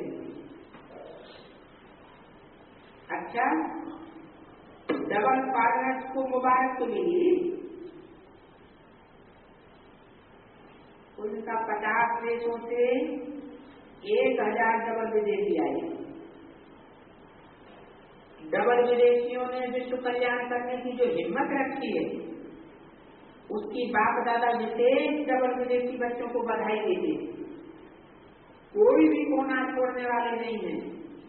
[SPEAKER 1] अच्छा, डबल पार्टनर्स को मुबारक तो मिली, उनका 50 देशों से 1000 डबल विदेशी आए। डबल विदेशियों ने विश्व कल्याण करने की जो हिम्मत रखी है, उसकी बाप दादा विशेष डबल विदेशी बच्चों को बधाई देते। कोई भी कोना छोड़ने वाले नहीं है,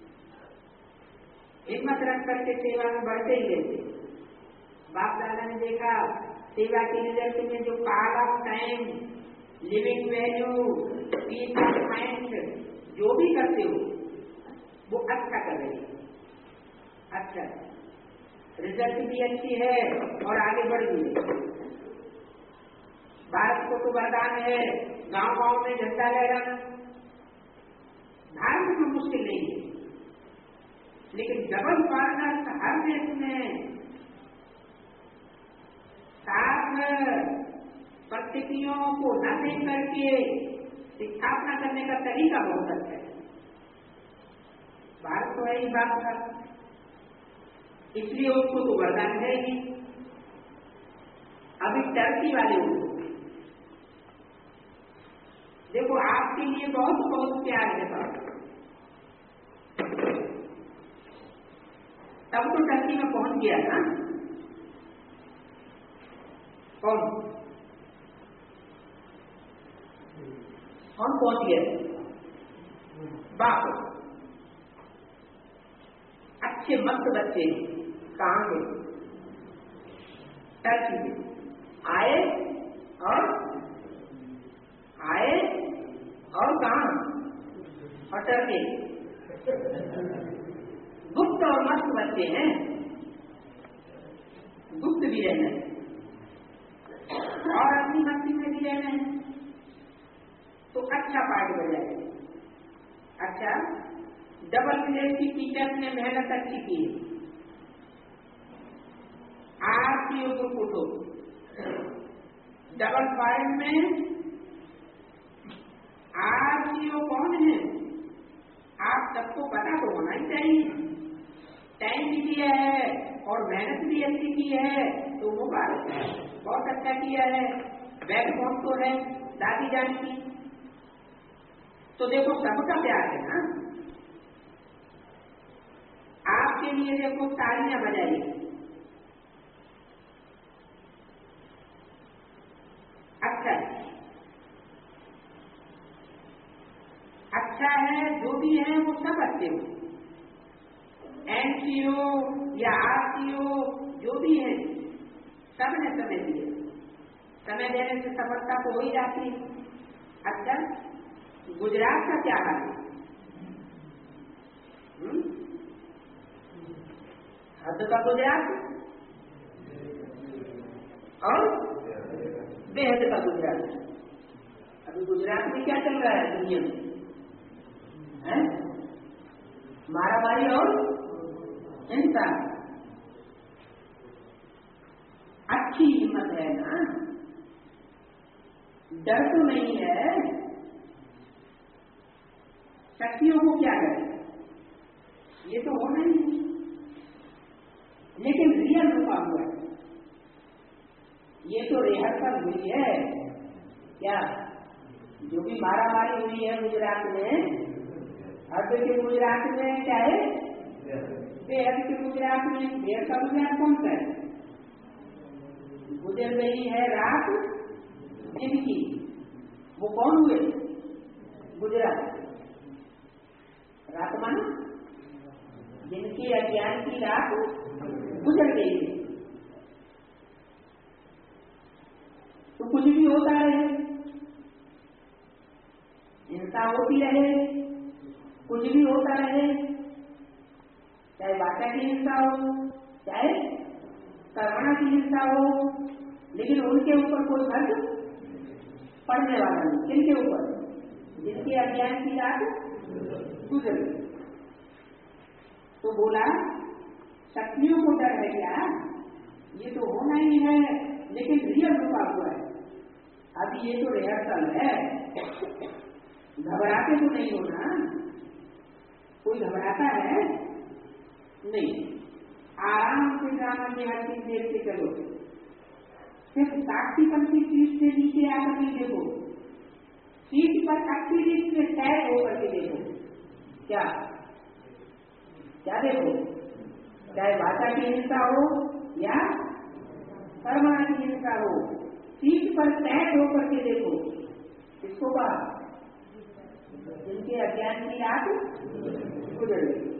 [SPEAKER 1] हिम्मत रख करके सेवा में बढ़ते ही रहते। बाप दादा ने देखा सेवा के रिजल्ट में जो call of time, living value, peace of mind जो भी करते हो वो अच्छा कर रही है। अच्छा, रिजल्ट भी अच्छी है और आगे बढ़ गई है। भारत को तो वरदान है गांव गांव में झंडा लहराना, भारत में मुश्किल नहीं है, लेकिन डबल पार्टनर हर देश में साथ परिस्थितियों को न देख करके स्थापना करने का तरीका बहुत अच्छा है। भारत तो यही बात था, इसलिए उसको तो वरदान है ही। अभी टर्की वाले हो, देखो आपके लिए बहुत बहुत प्यार है बात, तब तो टर्की में पहुंच गया ना। कौन पहुंच गया? बाप। अच्छे मस्त बच्चे कहाँ गए? टर्की में आए और कहाँ? और टर्की। गुप्त और मस्त बच्चे हैं, गुप्त भी रहना है और अपनी मस्ती में भी रहना है, तो अच्छा पाठ बजाए। अच्छा, डबल विदेश की टीचर ने मेहनत अच्छी की है। आरसीओ को पूछो, डबल पॉइंट में आरसीओ कौन है? आप सबको पता तो होना ही चाहिए। टाइम भी दिया है और मेहनत भी अच्छी की है, तो मुबारक है, बहुत अच्छा किया है। बैक कौन तो है? दादी जान की। तो देखो सबका प्यार है ना। आपके लिए देखो तालियां बजाइए। अच्छा अच्छा है, जो भी है वो सब अच्छे हो, एनसीओ या आरसीओ जो भी है, सबने समय दिया। समय देने से सफलता तो हो ही जाती है। अच्छा, गुजरात का क्या हाल है? हद का गुजरात और बेहद का गुजरात। अभी गुजरात में क्या चल रहा है दुनिया में? है मारामारी और हिंसा। अच्छी हिम्मत है ना, डर तो नहीं है। शक्तियों को क्या करे, ये तो होना ही, लेकिन रियल रुका हुआ है। ये तो रिहर्सल हुई है क्या? जो भी मारामारी हुई है गुजरात में, हद के गुजरात में क्या है, बेहद के गुजरात में। बेहद का गुजरात कौन सा है? गुजर रही है रात दिन की, वो कौन हुए? गुजरात। रात माना जिनकी अज्ञान की रात गुजर गई है, तो कुछ भी होता रहे, हिंसा होती रहे, कुछ भी होता रहे, चाहे वाचा की हिंसा हो, चाहे कर्मणा की हिंसा हो, लेकिन उनके ऊपर कोई फर्क पड़ने वाला नहीं। किनके ऊपर? जिनके अज्ञान की रात गुजर गई। तो बोला शक्तियों को डर है क्या? ये तो होना ही है, लेकिन रियल रुका हुआ है। अभी ये तो रिहर्सल है, घबराते तो नहीं हो ना? कोई घबराता है? नहीं। आराम से ड्रामा की हर चीज देखते चलो। सिर्फ 60% सीट से नीचे आकर नहीं देखो, सीट पर 80 से तय होकर के देखो। क्या क्या देखो? चाहे भाषा की हिंसा हो या कर्मणा की हिंसा हो, सीट पर तय होकर के देखो। इसको कहा जिनके अज्ञान की आग गुजर गई।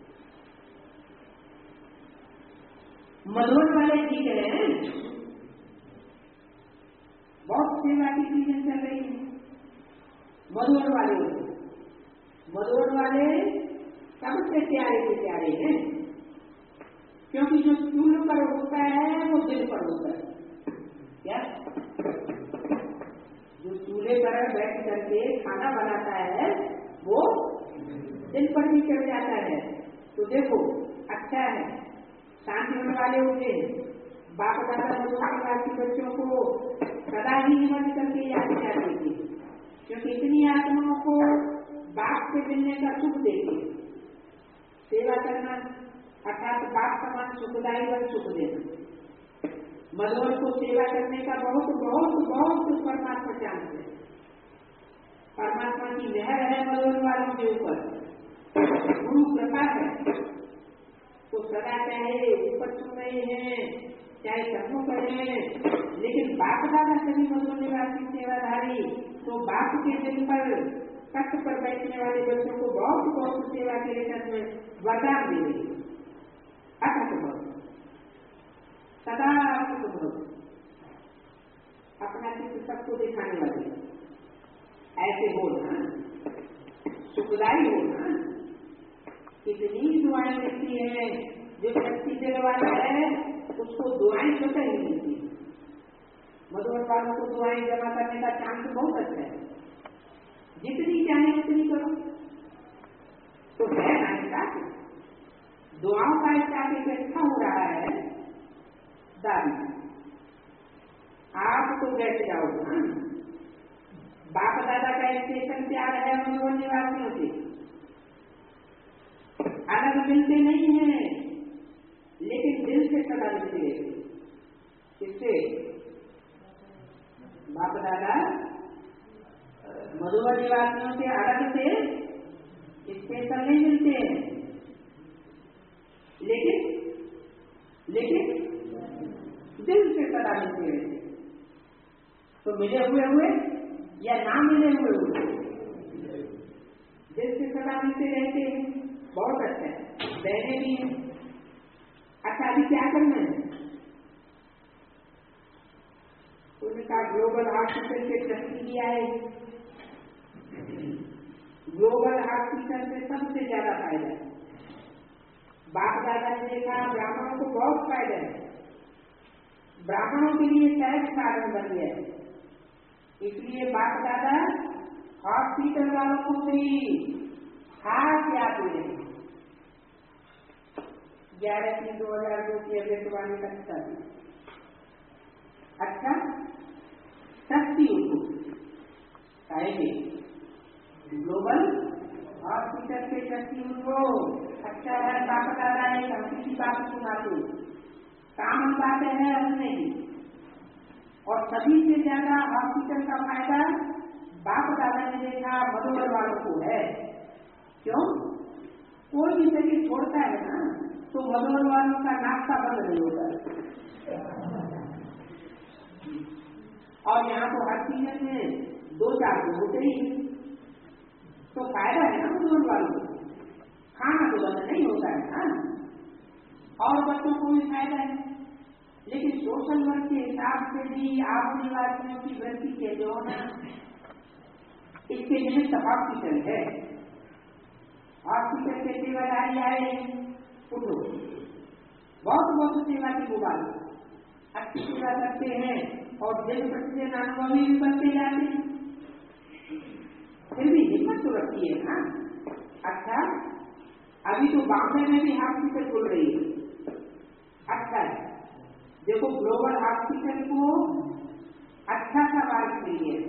[SPEAKER 1] मधुर वाले ठीक है, बहुत सेवा की चीजें चल रही है। मधुर वाले सबसे प्यारे से प्यारे हैं, क्योंकि जो चूल्हे पर होता है वो दिल पर होता है। क्या? जो चूल्हे पर बैठ करके खाना बनाता है वो दिल पर भी चढ़ जाता है। तो देखो अच्छा है, शांति होने वाले होते हैं। बाप दादा के बच्चों को सदा ही निमंत्रण करके याद जाते थे, क्योंकि इतनी आत्माओं को बाप से मिलने का सुख देते। सेवा करना अर्थात बाप समान सुखदायी व सुख देना। मधुर को सेवा करने का बहुत बहुत बहुत परमात्मा चांस है। परमात्मा की मेहर है मधुर वालों के ऊपर, गुरु कृपा है। तो सदा चाहे ऊपर सुन रहे हैं चाहे सन्मुख हैं, लेकिन बाप दादा सभी मधुर निवासी सेवाधारी, तो बाप के दिल पर कष्ट पर बैठने वाले बच्चों को बहुत बहुत सेवा के रिटर्न में वरदान दे रही। अथक भव, सदा अथक भव, अपना चित्र सबको दिखाने वाले ऐसे हो ना, सुखदायी हो ना। कितनी दुआएं मिलती है, जो शक्ति दिल वाला है उसको दुआएं स्वतः ही मिलती है। मधुर वालों को दुआएं जमा करने का चांस बहुत अच्छा है, जितनी चाहे उतनी करो। तो है ना स्टाफ, दुआओं का स्टाफ इकट्ठा हो रहा है दादी। आप तो बैठ जाओ ना, बाप दादा का स्टेशन प्यार है मधुर निवासियों से, अलग मिलते नहीं है, लेकिन दिल से सदा मिलते हैं। किससे? बाप दादा मधुर निवासियों से अलग से स्पेशल नहीं मिलते हैं, लेकिन दिल से सदा मिलते रहते। तो मिले हुए या ना मिले हुए दिल से सदा मिलते रहते हैं, बहुत अच्छा है। बहने भी हैं। अच्छा अभी क्या करना है? उनका ग्लोबल हॉस्पिटल के ट्रस्टी भी आए। ग्लोबल हॉस्पिटल से सबसे ज्यादा फायदा है। बाप दादा ने देखा ब्राह्मणों को बहुत फायदा है, ब्राह्मणों के लिए सहज साधन बन गया है। इसलिए बाप दादा हॉस्पिटल वालों को भी हाथ याद हुए 11/3/2002 की अगस्तवाणी तक। अच्छा शक्ति उनको आएंगे ग्लोबल हॉस्पिटल के शक्ति उनको। अच्छा है बाप दादा है, हम की बात सुनाते, काम बातें हैं हमने भी। और सभी से ज्यादा हॉस्पिटल का फायदा बाप दादा ने देखा मधुर वालों को है। क्यों? कोई भी शरीर छोड़ता है ना तो मधुर वालों का नाश्ता बंद नहीं होता। और यहाँ तो हर सीजन में 2-4 दिन होते ही, तो फायदा है ना मधुर वालों को। खाना तो बंद नहीं होता है ना, और बच्चों को भी फायदा है। लेकिन सोशल वर्क के हिसाब से भी आप निवासियों की वृत्ति के जो ना इसके निमित्त हॉस्पिटल है। हॉस्पिटल के सेवादारी आए, उठो बहुत बहुत सेवा की गुबार अच्छी सेवा करते हैं और दिन प्रतिदिन अनुभवी भी बनते जाते हैं। फिर भी हिम्मत तो रखती है ना। अच्छा अभी तो बॉम्बे में भी हॉस्पिटल खुल रही है। अच्छा है, देखो ग्लोबल हॉस्पिटल को अच्छा सा बात मिली है।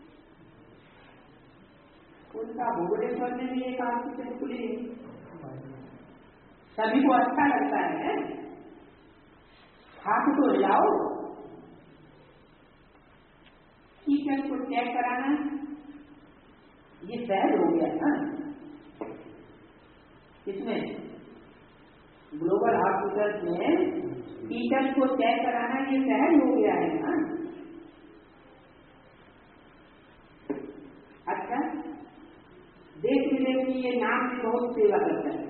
[SPEAKER 1] उनका भुवनेश्वर में भी एक हॉस्पिटल खुली है, सभी को अच्छा लगता है। हाथ तो हिलाओ, कीचड़ को चेक कराना ये सहज हो गया ना। इसमें ग्लोबल हॉस्पिटल में कीचड़ को चेक कराना ये सहज हो गया है ना। अच्छा, देश विदेश में ये नाम भी बहुत सेवा करता है।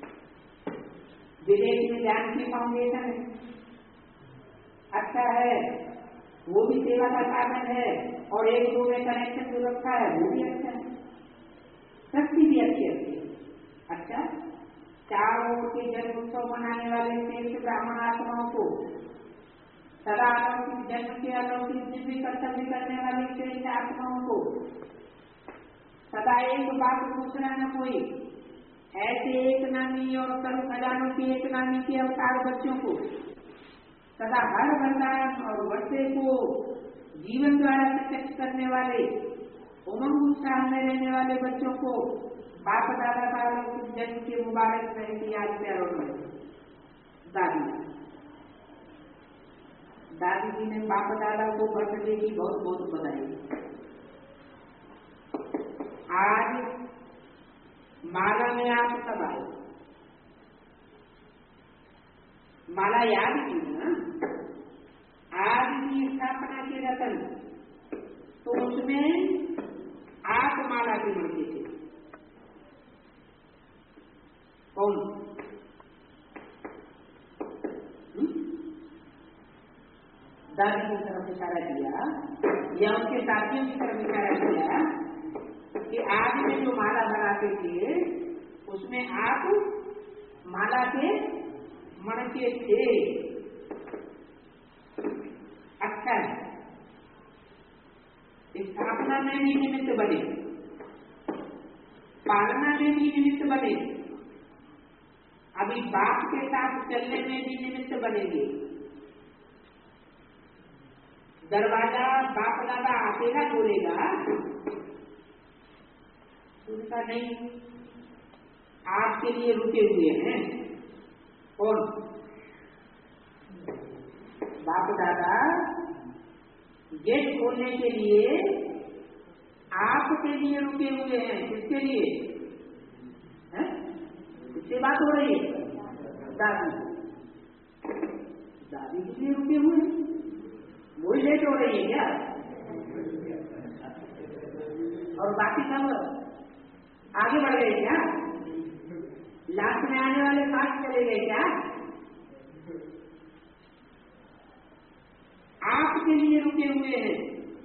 [SPEAKER 1] विदेश में जानकी फाउंडेशन है, अच्छा है, वो भी सेवा का साधन है, और एक दो में कनेक्शन जो रखा है वो भी अच्छा है, शक्ति भी अच्छी अच्छी है। अच्छा, चारों ओर के जन्म उत्सव मनाने वाले श्रेष्ठ ब्राह्मण आत्माओं को सदा अलौकिक जन्म के अलौकिक दिव्य कर्तव्य करने वाली श्रेष्ठ आत्माओं को सदा एक बात पूछना न कोई, ऐसे एक नामी और सर्व खजानों के एक नामी के अवतार बच्चों को सदा हर वरदान और वर्षे को जीवन द्वारा प्रत्यक्ष करने वाले उमंग उत्साह में रहने वाले बच्चों को बाप दादा का जन्म के मुबारक रहे की याद प्यारों में दादी जी ने बाप दादा को बर्थडे की बहुत बहुत बधाई। आज माला में आप सब आए, माला याद की ना, आज की स्थापना के रतन तो उसमें आप माला की मणके थे। कौन? दादी की तरफ इशारा किया या उनके साथियों की तरफ इशारा किया कि आज में जो माला बनाते थे उसमें आप माला के मणके थे। अच्छा है, स्थापना में भी निमित्त बने, पालना में भी निमित्त बने, अभी बाप के साथ चलने में भी निमित्त बनेंगे। दरवाजा बाप दादा अकेला खोलेगा, उनका नहीं, आपके लिए रुके हुए हैं। कौन? बाप दादा गेट खोलने के लिए आपके लिए रुके हुए हैं। किसके लिए? किससे बात हो रही है? दादी, दादी के लिए रुके हुए हैं। वही लेट हो रही है क्या? और बाकी सब आगे बढ़ गए क्या? लास्ट में आने वाले फास्ट चले गए क्या? आपके लिए रुके हुए हैं।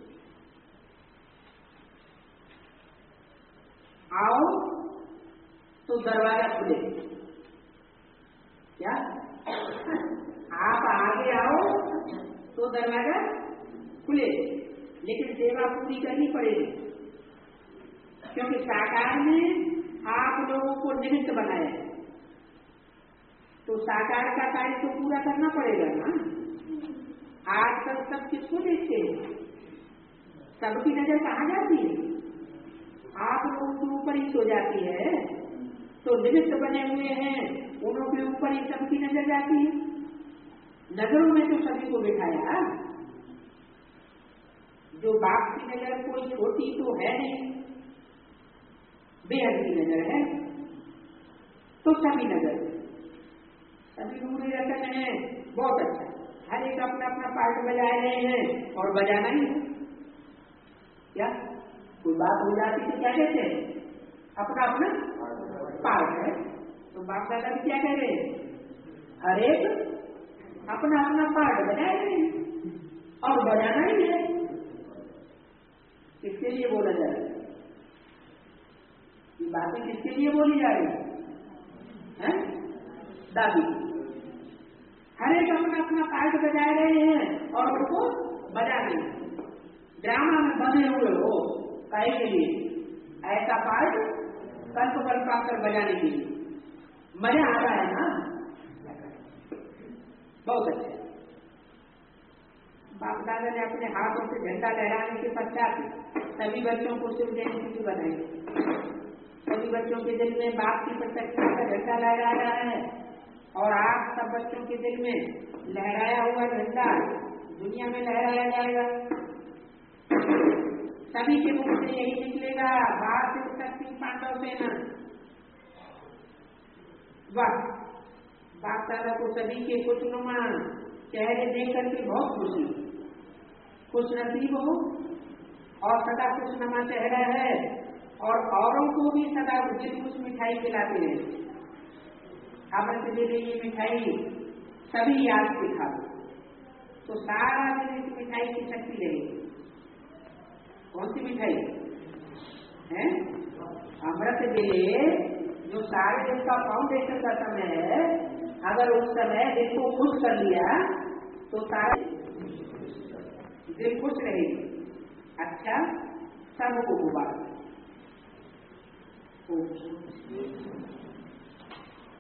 [SPEAKER 1] आओ तो दरवाजा खुले। क्या? आप आगे आओ तो दरवाजा खुले, लेकिन सेवा पूरी करनी पड़ेगी, क्योंकि साकार ने आप लोगों को निमित्त बनाया, तो साकार का कार्य तो पूरा करना पड़ेगा ना। आज तक सब किसको देखते हैं? सबकी नजर कहाँ जाती है? आप लोगों के ऊपर ही तो जाती है, तो निमित्त बने हुए हैं, उन्हों के ऊपर ही सबकी नजर जाती है। नजरों में तो सभी को बिठाया, जो बाप की नजर कोई छोटी तो है नहीं, बेहद की नजर है, तो सभी नजर, सभी दूरी रखते हैं। बहुत अच्छा, हर एक अपना अपना पार्ट बजा रहे हैं और बजाना ही है। क्या कोई बात हो जाती तो क्या कहते हैं? अपना अपना पार्ट है। तो बाप दादा भी क्या कह रहे हैं? हर एक अपना अपना पार्ट बजा रहे हैं और बजाना ही है। किसके लिए बोला जा रहा है? ये बातें किसके लिए बोली जा रही है? दादी, हर एक अपना अपना पार्ट बजा रहे हैं और उनको बजा रहे हैं। ड्रामा में बने हुए हो काहे के लिए? ऐसा पार्ट कल्प कल्पाकर बजाने के लिए। मजा आ रहा है ना? बहुत अच्छा। बाप दादा ने अपने हाथों से झंडा लहराने के पश्चात सभी बच्चों को शिव जयंती की बधाई। सभी बच्चों के दिल में बाप की प्रतिष्ठा का झंडा लहरा रहा है और आप सब बच्चों के दिल में लहराया हुआ झंडा दुनिया में लहराया जाएगा। सभी के मुख से यही निकलेगा, बाहर से शक्ति पांडव सेना। वाह! बाप दादा को सभी के खुशनुमा चेहरे देख करके बहुत खुशी, खुश नसीब हो और सदा खुशनुमा चेहरा है और औरों को भी सदा कुछ मिठाई खिलाते हैं। अमृत वेले ये मिठाई सभी याद से खा लो तो सारा दिन इस मिठाई की शक्ति रहेगी। कौन सी मिठाई है? अमृत वेले, जो सारे दिन का फाउंडेशन का समय है, अगर उस समय दिल को खुश कर लिया तो सारे दिल खुश रहेगी। अच्छा, सबको गुबार